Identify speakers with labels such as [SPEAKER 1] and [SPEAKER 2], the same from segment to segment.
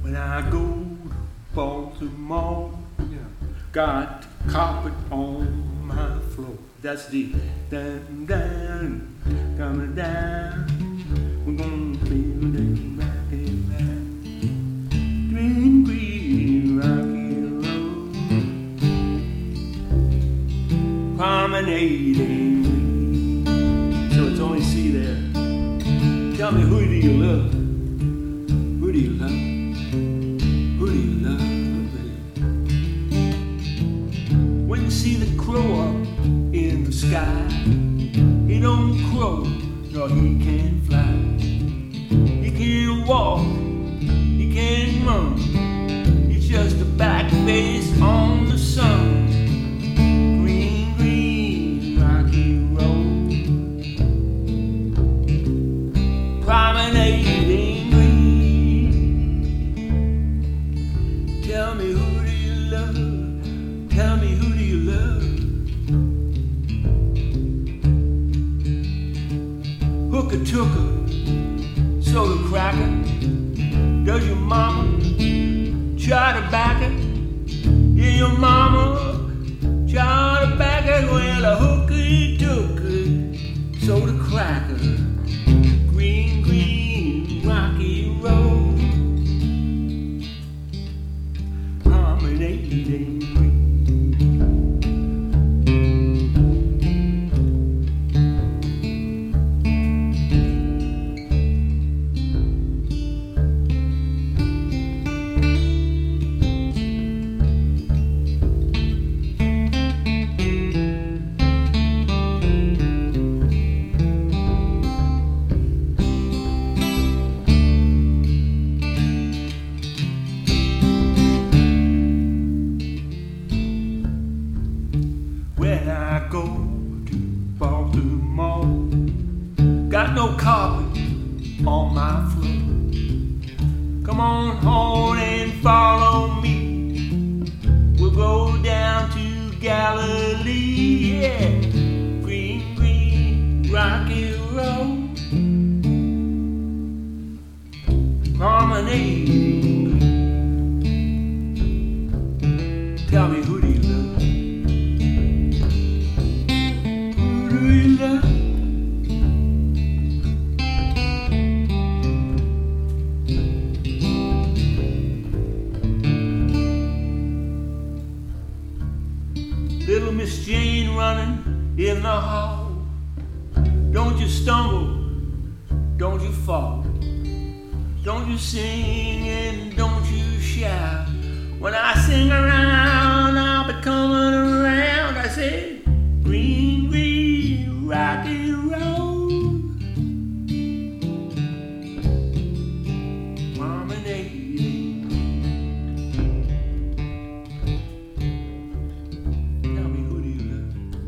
[SPEAKER 1] When I go to Baltimore, got carpet on my floor. That's the down, down, coming down. We're gonna feel that rocky round. Green, green, rocky road. Promenading. So it's only C there. Tell me, who do you love? Who do you love? Who do you love, baby? When you see the crow up in the sky, he don't crow, nor he can't fly. He can't walk, he can't run. He's just a back face on the sun. Green, green, rocky road. Promenading green. Tell me, who do you love? Tell me, who do you love? Hooker tooker, soda cracker. Does your mama try to back it? Yeah, your mama try to back it. Well, a hooker tooker, soda cracker. Green, green, rocky road. Promenading green. When I go to Baltimore, got no carpet on my floor. Come on home and follow me. We'll go down to Galilee, yeah. Green, green, rocky road. Promenading. Tell me, who do you love? Little Miss Jane running in the hall. Don't you stumble, don't you fall. Don't you sing and don't you shout. When I sing around, I'll be coming around. I say, green, green, rocky road. Promenading. Tell me, who do you love?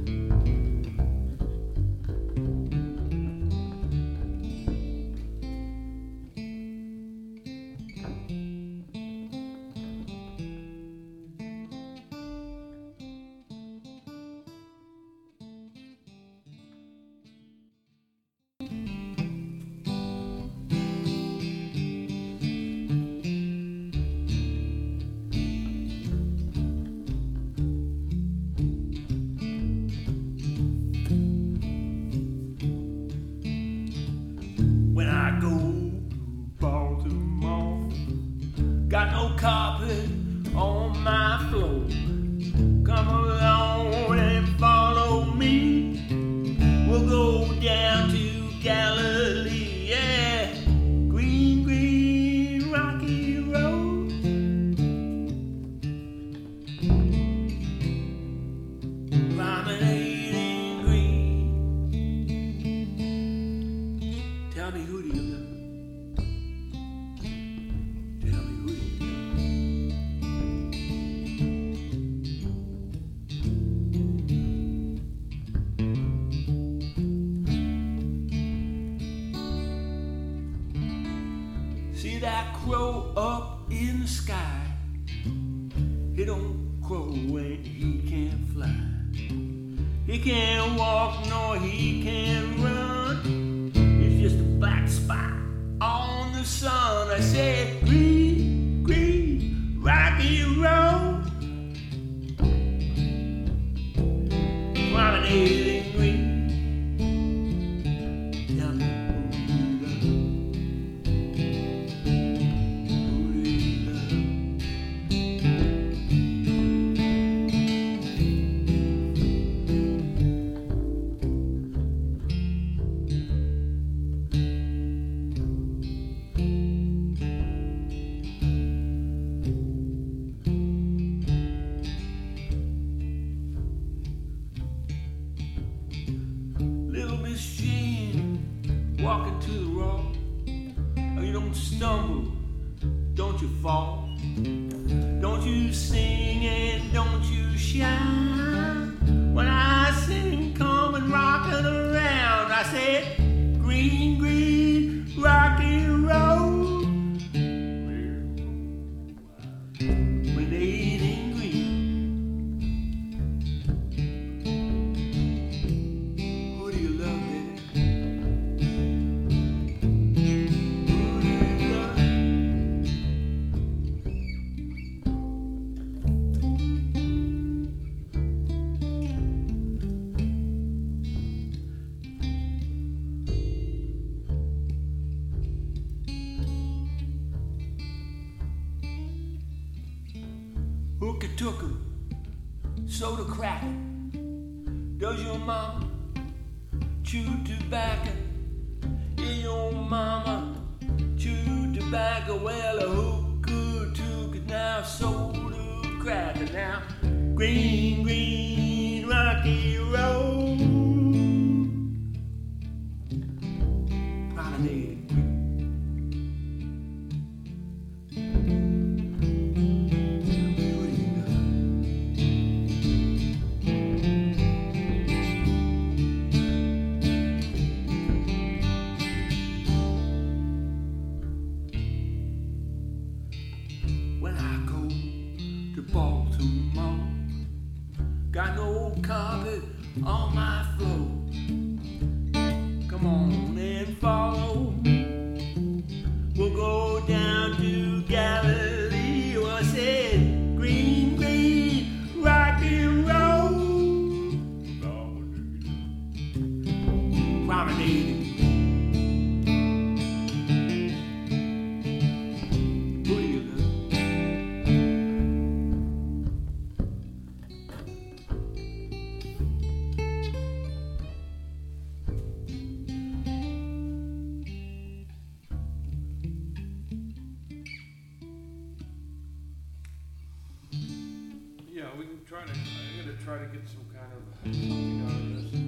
[SPEAKER 1] When I go to Baltimore, got no carpet on my floor. Come along and follow me. We'll go down to Galilee, yeah. Green, green, rocky road. Promenading green. Tell me, who do you love? Tell me, who do you love? See that crow up in the sky? He don't crow when he can't fly. He can't walk nor he can't run. It's just a black spot on the sun. I said, green, green. don't you fall. Don't you sing and don't you shine. When I sing, come and rockin' around, I said, green, green, rocky road. When they ain't green, who do you love there? Who do you love? Hooker tooker, soda cracker. Does your mama chew tobacco? Yeah, your mama chew tobacco. Well, a hooker tooker now, soda cracker now. Green, green, rocky road. Promenade. When I go to Baltimore, got no carpet on my floor. Come on and follow. We'll go down to Galilee. Well, I said, green, green, rocky road. Promenade. Who do you love?
[SPEAKER 2] Yeah, we can try to. I'm gonna try to get some kind of something out of this.